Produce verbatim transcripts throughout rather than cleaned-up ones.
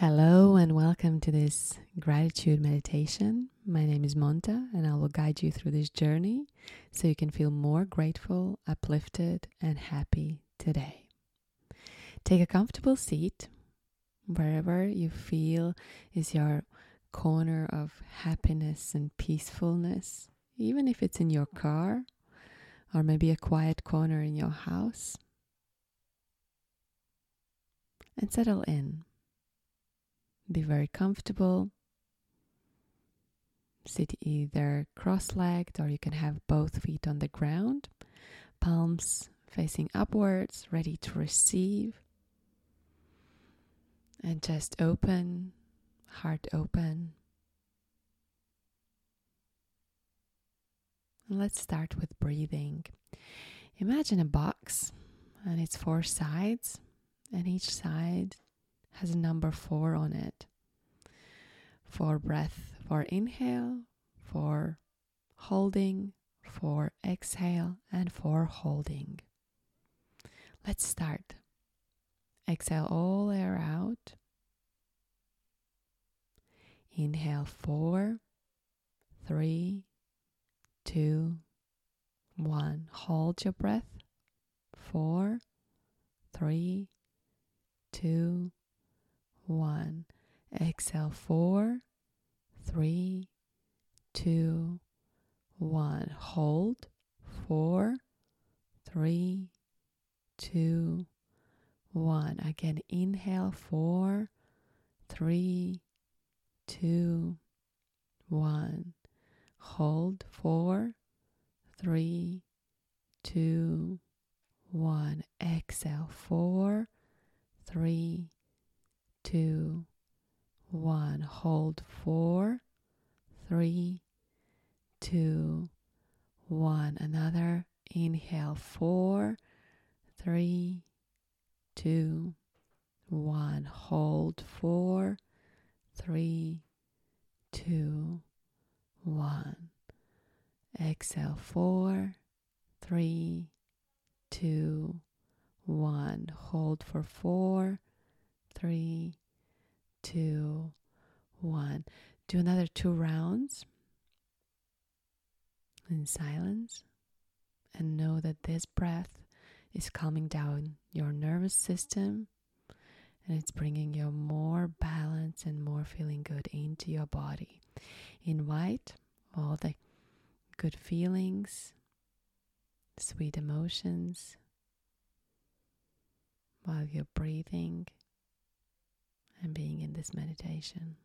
Hello and welcome to this gratitude meditation. My name is Monta and I will guide you through this journey so you can feel more grateful, uplifted, and happy today. Take a comfortable seat wherever you feel is your corner of happiness and peacefulness, even if it's in your car or maybe a quiet corner in your house. And settle in. Be very comfortable. Sit either cross-legged or you can have both feet on the ground, palms facing upwards, ready to receive. And chest open, heart open. And let's start with breathing. Imagine a box and its four sides, and each side has a number four on it. For breath, for inhale, for holding, for exhale, and for holding. Let's start. Exhale all air out. Inhale four, three, two, one. Hold your breath. Four, three, two, one. Exhale four, three, two, one. Hold four, three, two, one. Again, inhale four, three, two, one. Hold four, three, two, one. Exhale four, three, two, one. Hold four, three, two, one. Another inhale four, three, two, one. Hold four, three, two, one. Exhale four, three, two, one. Hold for four, three, two, one. Do another two rounds in silence and know that this breath is calming down your nervous system and it's bringing you more balance and more feeling good into your body. Invite all the good feelings, sweet emotions while you're breathing and being in this meditation.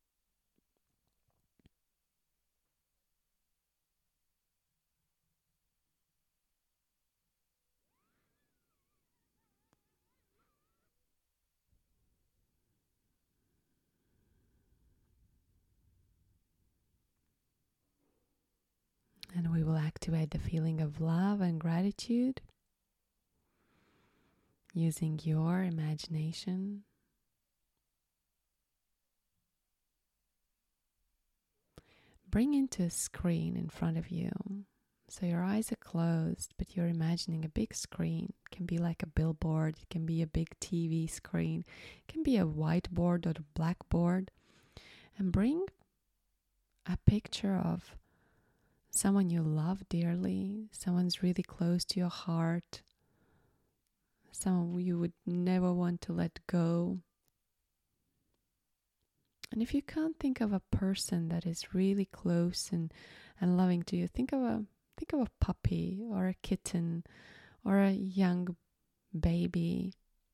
And we will activate the feeling of love and gratitude using your imagination. Bring into a screen in front of you. So your eyes are closed, but you're imagining a big screen. It can be like a billboard. It can be a big T V screen. It can be a whiteboard or a blackboard. And bring a picture of someone you love dearly, someone's really close to your heart, someone you would never want to let go. And if you can't think of a person that is really close and, and loving to you, think of a think of a puppy or a kitten or a young baby.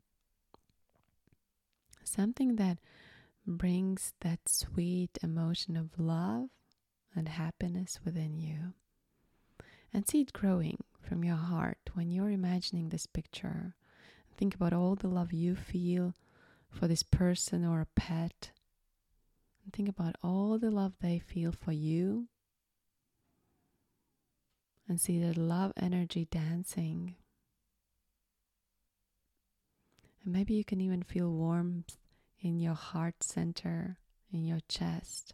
Something that brings that sweet emotion of love and happiness within you. And see it growing from your heart when you're imagining this picture. Think about all the love you feel for this person or a pet. And think about all the love they feel for you. And see that love energy dancing. And maybe you can even feel warmth in your heart center, in your chest.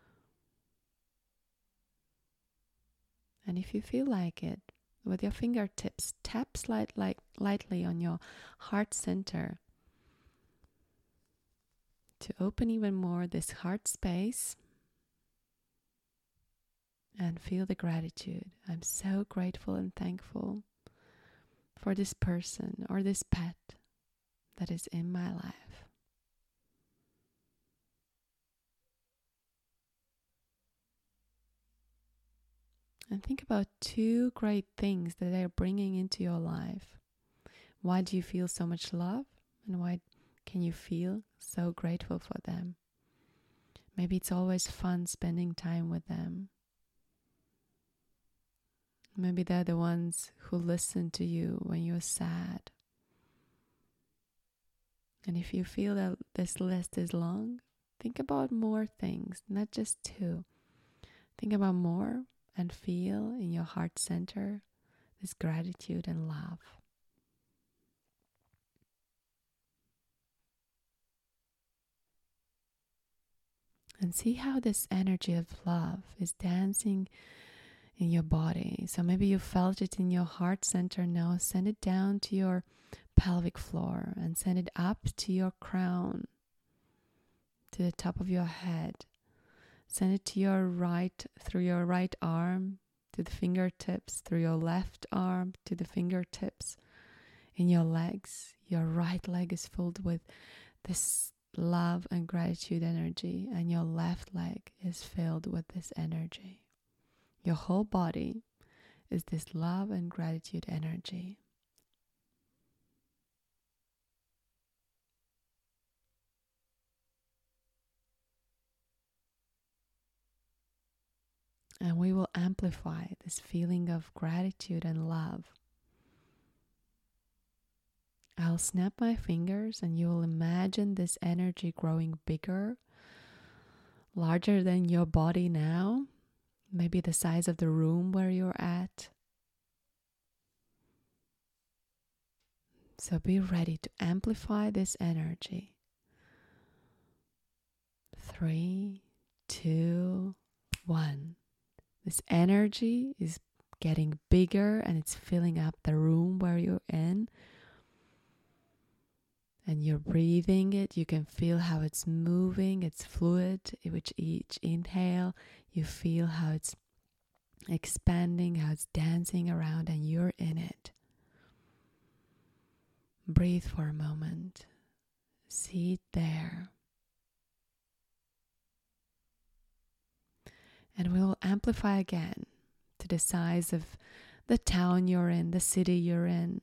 And if you feel like it, with your fingertips, tap slight, like, lightly on your heart center to to open even more this heart space and feel the gratitude. I'm so grateful and thankful for this person or this pet that is in my life. And think about two great things that they are bringing into your life. Why do you feel so much love? And why can you feel so grateful for them? Maybe it's always fun spending time with them. Maybe they're the ones who listen to you when you're sad. And if you feel that this list is long, think about more things, not just two. Think about more and feel in your heart center this gratitude and love. And see how this energy of love is dancing in your body. So maybe you felt it in your heart center. Now send it down to your pelvic floor and send it up to your crown, to the top of your head. Send it to your right, through your right arm, to the fingertips, through your left arm, to the fingertips. In your legs, your right leg is filled with this love and gratitude energy, and your left leg is filled with this energy. Your whole body is this love and gratitude energy. And we will amplify this feeling of gratitude and love. I'll snap my fingers and you will imagine this energy growing bigger, larger than your body now, maybe the size of the room where you're at. So be ready to amplify this energy. Three, two, one. This energy is getting bigger and it's filling up the room where you're in. And you're breathing it. You can feel how it's moving. It's fluid. With each inhale, you feel how it's expanding, how it's dancing around, and you're in it. Breathe for a moment. See it there. And we will amplify again to the size of the town you're in, the city you're in.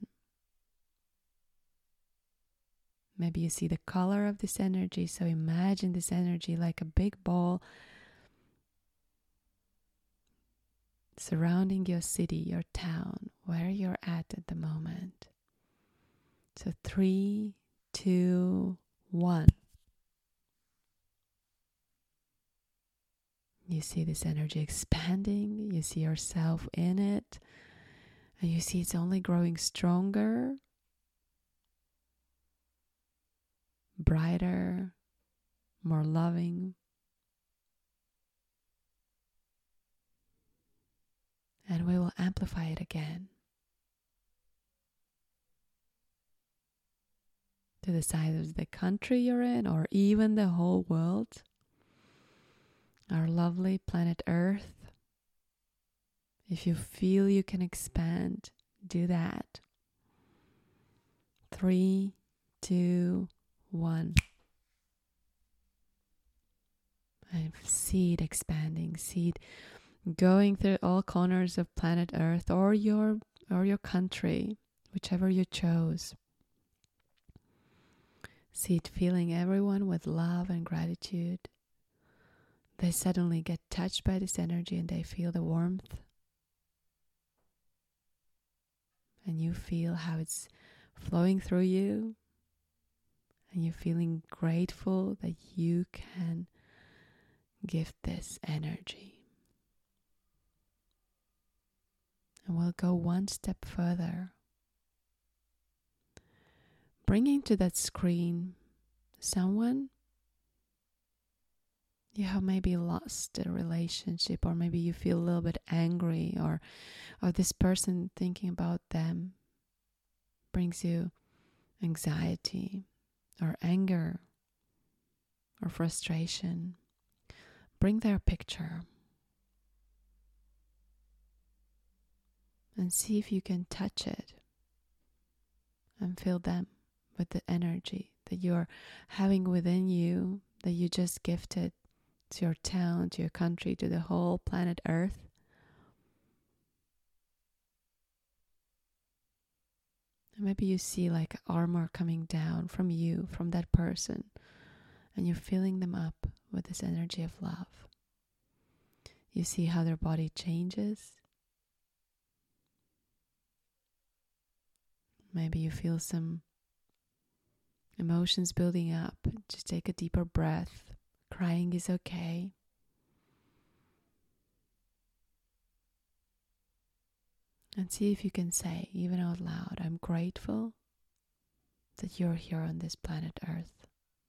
Maybe you see the color of this energy, so imagine this energy like a big ball surrounding your city, your town, where you're at at the moment. So three, two, one. You see this energy expanding, you see yourself in it, and you see it's only growing stronger, brighter, more loving. And we will amplify it again to the size of the country you're in, or even the whole world. Our lovely planet Earth. If you feel you can expand, do that. Three, two, one. And see it expanding, see it going through all corners of planet Earth, or your or your country, whichever you chose. See it filling everyone with love and gratitude. They suddenly get touched by this energy and they feel the warmth. And you feel how it's flowing through you. And you're feeling grateful that you can give this energy. And we'll go one step further. Bringing to that screen someone you have maybe lost a relationship, or maybe you feel a little bit angry, or or this person, thinking about them brings you anxiety or anger. or frustration, bring their picture and see if you can touch it and feel them with the energy that you're having within you, that you just gifted to your town, to your country, to the whole planet Earth. And maybe you see like armor coming down from you, from that person, and you're filling them up with this energy of love. You see how their body changes. Maybe you feel some emotions building up. Just take a deeper breath. Crying is okay. And see if you can say, even out loud, I'm grateful that you're here on this planet Earth.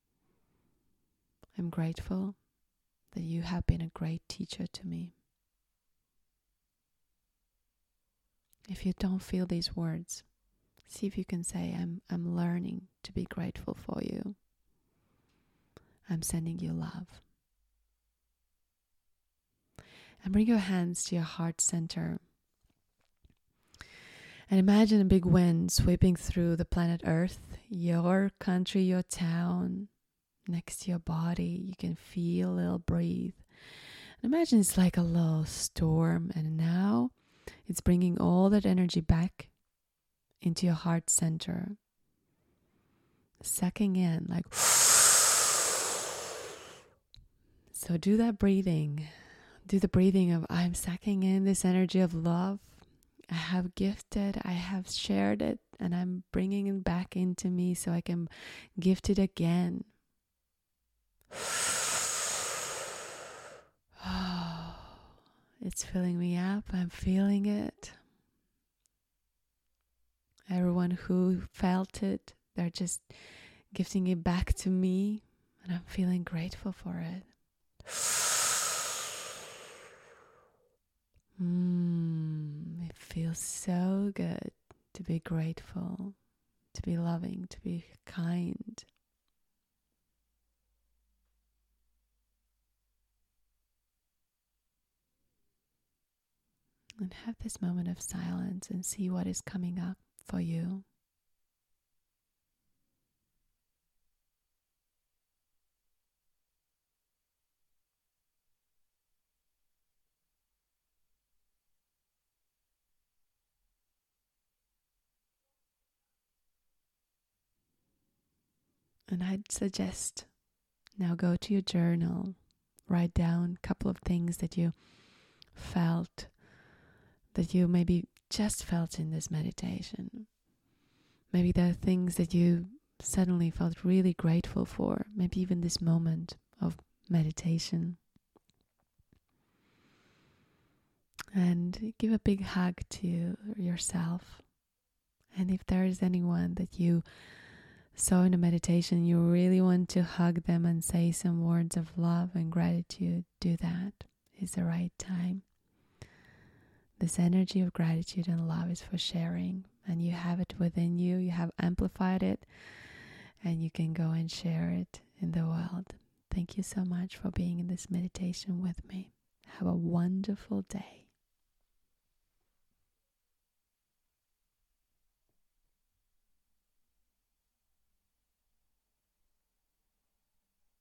I'm grateful that you have been a great teacher to me. If you don't feel these words, see if you can say, I'm, I'm learning to be grateful for you. I'm sending you love. And bring your hands to your heart center. And imagine a big wind sweeping through the planet Earth, your country, your town, next to your body. You can feel a little breathe. And imagine it's like a little storm, and now it's bringing all that energy back into your heart center. Sucking in like... So do that breathing. Do the breathing of I'm sucking in this energy of love. I have gifted, I have shared it, and I'm bringing it back into me so I can gift it again. Oh, it's filling me up. I'm feeling it. Everyone who felt it, they're just gifting it back to me, and I'm feeling grateful for it. Mm, it feels so good to be grateful, to be loving, to be kind. And have this moment of silence and see what is coming up for you. And I'd suggest now go to your journal, write down a couple of things that you felt, that you maybe just felt in this meditation. Maybe there are things that you suddenly felt really grateful for, maybe even this moment of meditation. And give a big hug to yourself. And if there is anyone that you saw in a meditation, you really want to hug them and say some words of love and gratitude, do that. It's the right time. This energy of gratitude and love is for sharing, and you have it within you. You have amplified it, and you can go and share it in the world. Thank you so much for being in this meditation with me. Have a wonderful day.